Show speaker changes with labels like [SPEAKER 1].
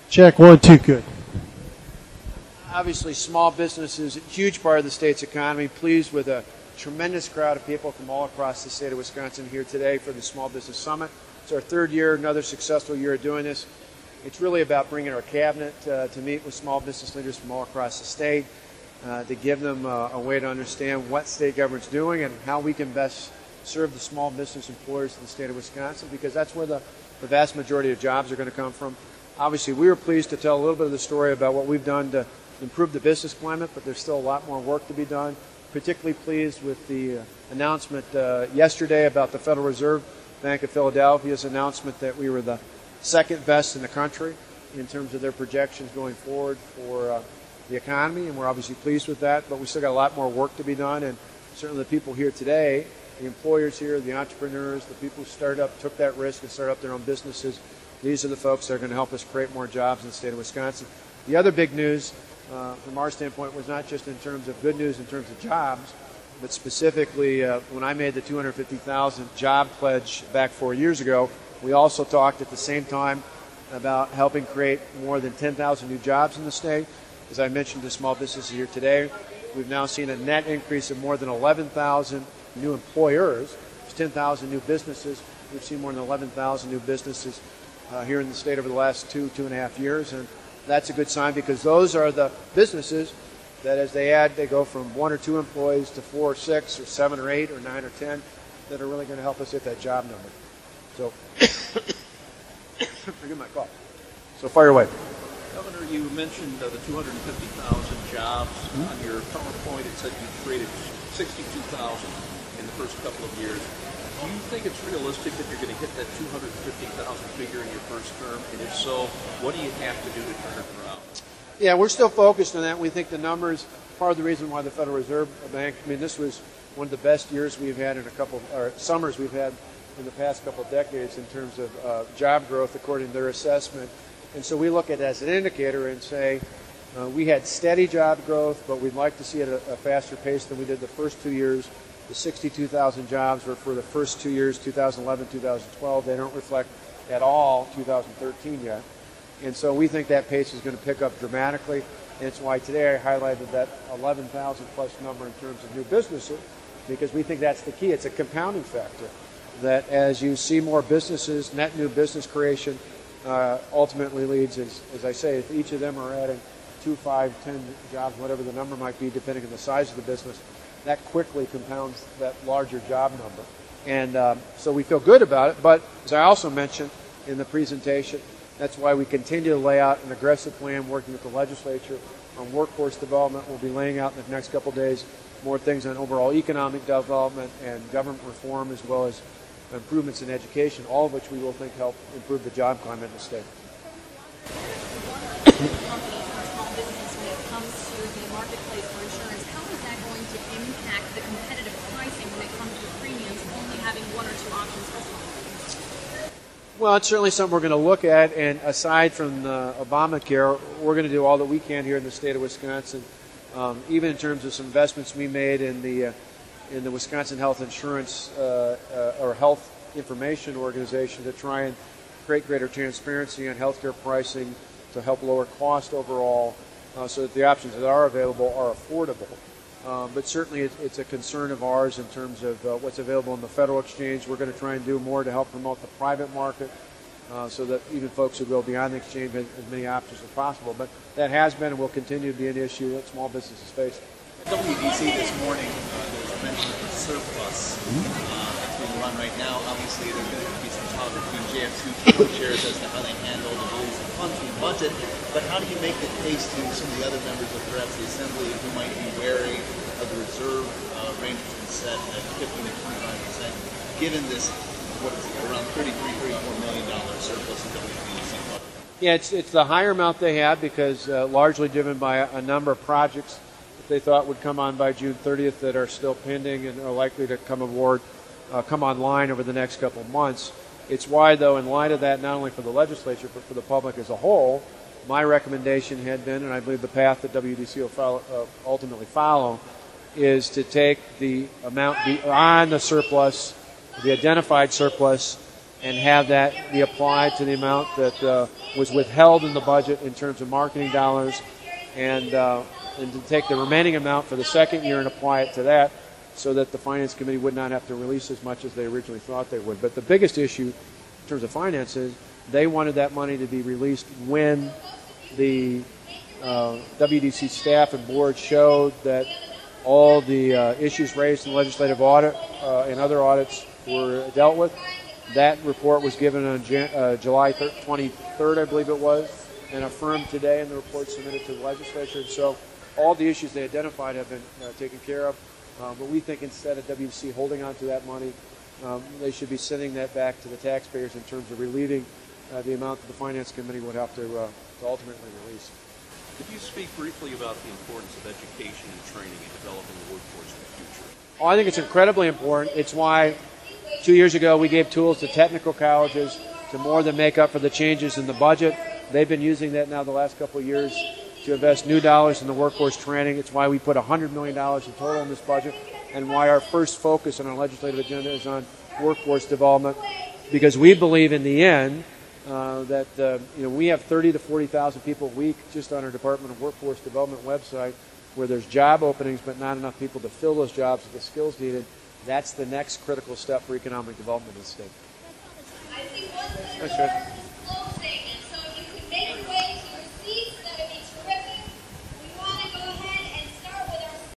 [SPEAKER 1] Check, 1, 2, good.
[SPEAKER 2] Obviously, small business is a huge part of the state's economy. Pleased with a tremendous crowd of people from all across the state of Wisconsin here today for the Small Business Summit. It's our third year, another successful year of doing this. It's really about bringing our cabinet to meet with small business leaders from all across the state, to give them a way to understand what state government's doing and how we can best serve the small business employers in the state of Wisconsin, because that's where the vast majority of jobs are going to come from. Obviously, we were pleased to tell a little bit of the story about what we've done to improve the business climate, but there's still a lot more work to be done. Particularly pleased with the announcement yesterday about the Federal Reserve Bank of Philadelphia's announcement that we were the second best in the country in terms of their projections going forward for the economy, and we're obviously pleased with that, but we still got a lot more work to be done, and certainly the people here today, the employers here, the entrepreneurs, the people who took that risk and started up their own businesses, these are the folks that are going to help us create more jobs in the state of Wisconsin. The other big news from our standpoint was not just in terms of good news in terms of jobs, but specifically when I made the 250,000 job pledge back 4 years ago, we also talked at the same time about helping create more than 10,000 new jobs in the state. As I mentioned to small businesses here today, we've now seen a net increase of more than 11,000 new employers. There's 10,000 new businesses. We've seen more than 11,000 new businesses here in the state over the last 2.5 years, and that's a good sign, because those are the businesses that as they add, they go from 1 or 2 employees to 4 or 6 or 7 or 8 or 9 or 10 that are really going to help us hit that job number. So, forgive my cough. So fire away.
[SPEAKER 3] Governor, you mentioned the 250,000 jobs. On your PowerPoint, it said you created 62,000 in the first couple of years. Do you think it's realistic that you're going to hit that 250,000 figure in your first term? And if so, what do you have to do to turn it around?
[SPEAKER 2] Yeah, we're still focused on that. We think the numbers, part of the reason why the Federal Reserve Bank, this was one of the best years we've had in summers we've had in the past couple of decades in terms of job growth, according to their assessment. And so we look at it as an indicator and say we had steady job growth, but we'd like to see it at a faster pace than we did the first 2 years. The 62,000 jobs were for the first 2 years, 2011, 2012. They don't reflect at all 2013 yet. And so we think that pace is going to pick up dramatically. And it's why today I highlighted that 11,000 plus number in terms of new businesses, because we think that's the key. It's a compounding factor that as you see more businesses, net new business creation ultimately leads, as I say, if each of them are adding 2, 5, 10 jobs, whatever the number might be, depending on the size of the business, that quickly compounds that larger job number. And so we feel good about it. But as I also mentioned in the presentation, that's why we continue to lay out an aggressive plan working with the legislature on workforce development. We'll be laying out in the next couple of days more things on overall economic development and government reform, as well as improvements in education, all of which we will think help improve the job climate in the state. Well, it's certainly something we're going to look at, and aside from Obamacare, we're going to do all that we can here in the state of Wisconsin, even in terms of some investments we made in the Wisconsin Health Insurance or Health Information Organization to try and create greater transparency on healthcare pricing to help lower cost overall, so that the options that are available are affordable. But certainly it's a concern of ours in terms of what's available in the federal exchange. We're going to try and do more to help promote the private market so that even folks who go beyond the exchange have as many options as possible. But that has been and will continue to be an issue that small businesses face.
[SPEAKER 4] At WDC this morning, there was mention of a surplus that's being run right now. Obviously, there's going to be some talk between JFC co-chairs as to how they handle the release of funds from the budget. But how do you make the case to some of the other members of perhaps the Assembly who might be wary of the reserve range that's been set at 15 to 25%, given this, what is it, around $33, $34 million surplus in WDC budget?
[SPEAKER 2] Yeah, it's the higher amount they had because largely driven by a number of projects that they thought would come on by June 30th that are still pending and are likely to come online over the next couple of months. It's why, though, in light of that, not only for the legislature but for the public as a whole, my recommendation had been, and I believe the path that WDC will ultimately follow, is to take the amount beyond the surplus, the identified surplus, and have that be applied to the amount that was withheld in the budget in terms of marketing dollars, and to take the remaining amount for the second year and apply it to that, so that the Finance Committee would not have to release as much as they originally thought they would. But the biggest issue in terms of finances, they wanted that money to be released when the WDC staff and board showed that all the issues raised in the legislative audit and other audits were dealt with. That report was given on July 23rd, I believe it was, and affirmed today in the report submitted to the legislature. So all the issues they identified have been taken care of. But we think instead of WDC holding on to that money, they should be sending that back to the taxpayers in terms of relieving the amount that the Finance Committee would have to ultimately release.
[SPEAKER 3] Could you speak briefly about the importance of education and training in developing the workforce in the future?
[SPEAKER 2] Oh, I think it's incredibly important. It's why 2 years ago we gave tools to technical colleges to more than make up for the changes in the budget. They've been using that now the last couple of years to invest new dollars in the workforce training. It's why we put $100 million in total in this budget, and why our first focus on our legislative agenda is on workforce development, because we believe in the end that we have 30 to 40,000 people a week just on our Department of Workforce Development website where there's job openings but not enough people to fill those jobs with the skills needed. That's the next critical step for economic development in the state. Thanks, Fred.